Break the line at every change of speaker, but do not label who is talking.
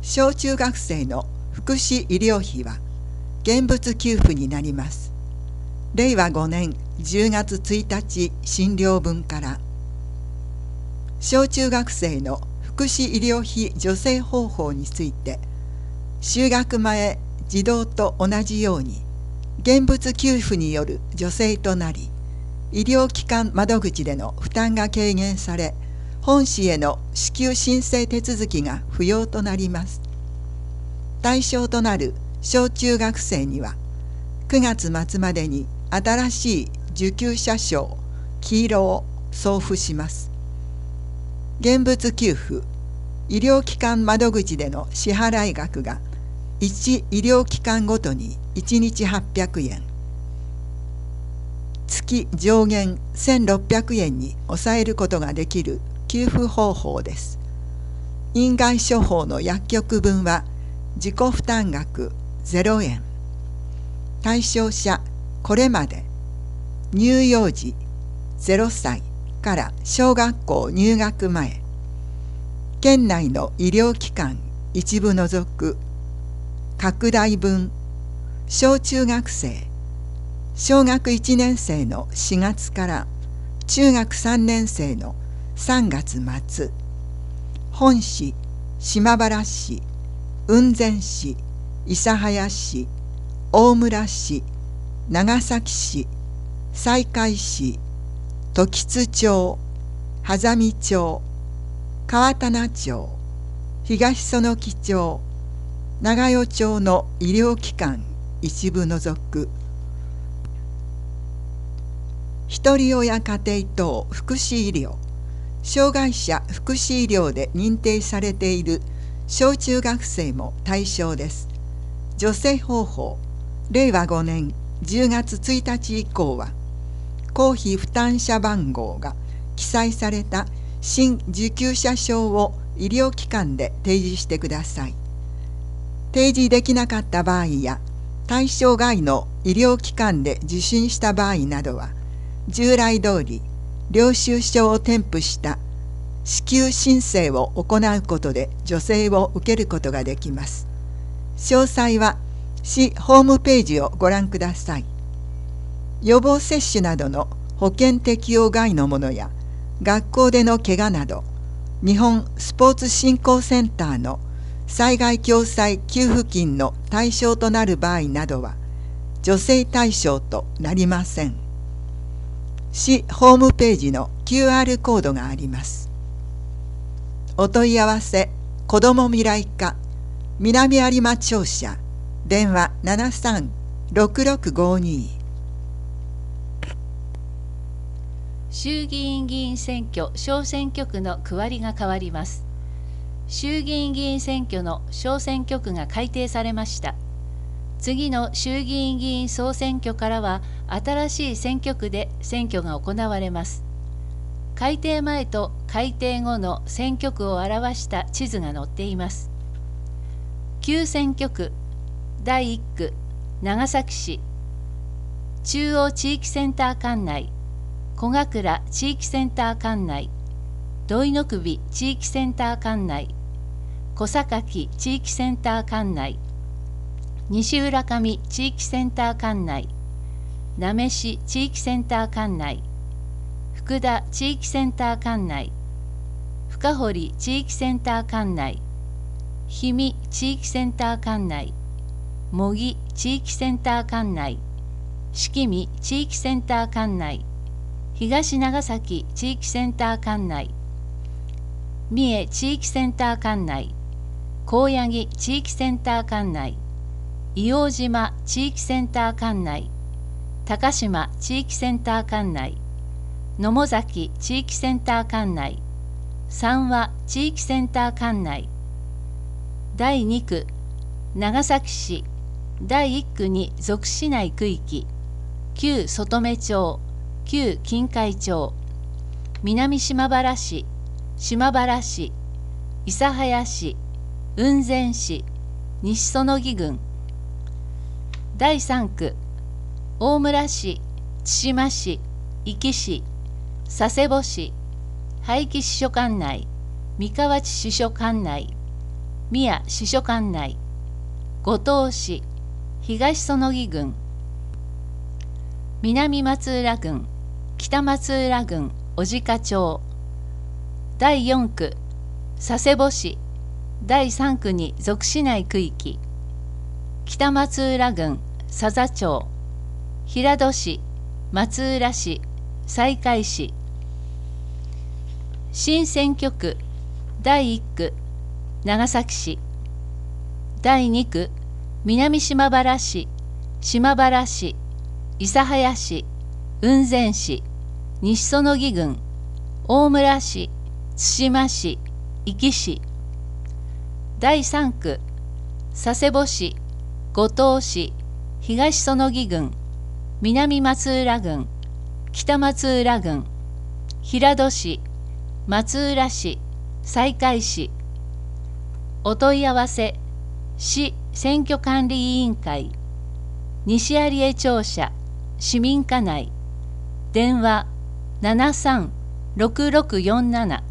小中学生の福祉医療費は現物給付になります。令和5年10月1日診療分から、小中学生の福祉医療費助成方法について、就学前児童と同じように現物給付による助成となり、医療機関窓口での負担が軽減され、本市への支給申請手続きが不要となります。対象となる小中学生には、9月末までに新しい受給者証黄色を送付します。現物給付、医療機関窓口での支払い額が1医療機関ごとに1日800円、月上限1600円に抑えることができる給付方法です。院外処方の薬局分は自己負担額0円。対象者、これまで乳幼児0歳から小学校入学前、県内の医療機関一部除く拡大分、小中学生、小学1年生の4月から中学3年生の3月末、本市、島原市、雲仙市、諫早市、大村市、長崎市、西海市、時津町、波佐見町、川棚町、東園木町、長与町の医療機関一部除く、ひとり親家庭等福祉医療、障害者福祉医療で認定されている小中学生も対象です。助成方法、令和5年10月1日以降は、公費負担者番号が記載された新受給者証を医療機関で提示してください。提示できなかった場合や、対象外の医療機関で受診した場合などは、従来通り領収書を添付した支給申請を行うことで助成を受けることができます。詳細は市ホームページをご覧ください。予防接種などの保険適用外のものや、学校での怪我など、日本スポーツ振興センターの災害共済給付金の対象となる場合などは、助成対象となりません。市ホームページの QR コードがあります。お問い合わせ、子ども未来課、南有馬庁舎、電話73-6652。
衆議院議員選挙小選挙区の区割りが変わります。衆議院議員選挙の小選挙区が改定されました。次の衆議院議員総選挙からは新しい選挙区で選挙が行われます。改定前と改定後の選挙区を表した地図が載っています。旧選挙区第1区長崎市、中央地域センター管内、小倉地域センター管内、土井の首地域センター管内、小榊地域センター管内、西浦上地域センター管内、なめし地域センター管内、福田地域センター管内、深堀地域センター管内、氷見地域センター管内、茂木地域センター管内、敷見地域センター管内、東長崎地域センター管内、三重地域センター管内、高八木地域センター管内、硫黄島地域センター管内、高島地域センター管内、野母崎地域センター管内、三和地域センター管内、第2区長崎市第1区に属しない区域、旧外目町、旧近海町、南島原市、島原市、諫早市、雲仙市、西園木郡、第3区大村市、千島市、壱岐市、佐世保市、廃棄支所管内、三河地支所管内、 宮支所管内、五島市、東園木郡、南松浦郡、北松浦郡小鹿町、第4区、佐世保市、第3区に属しない区域、北松浦郡佐々町、平戸市、松浦市、西海市、新選挙区第1区長崎市、第2区南島原市、島原市、諫早市、雲仙市、西園木郡、大村市、対馬市、壱岐市、第3区佐世保市、五島市、東園木郡、南松浦郡、北松浦郡、平戸市、松浦市、西海市。お問い合わせ市選挙管理委員会西有江庁舎市民課内、電話736647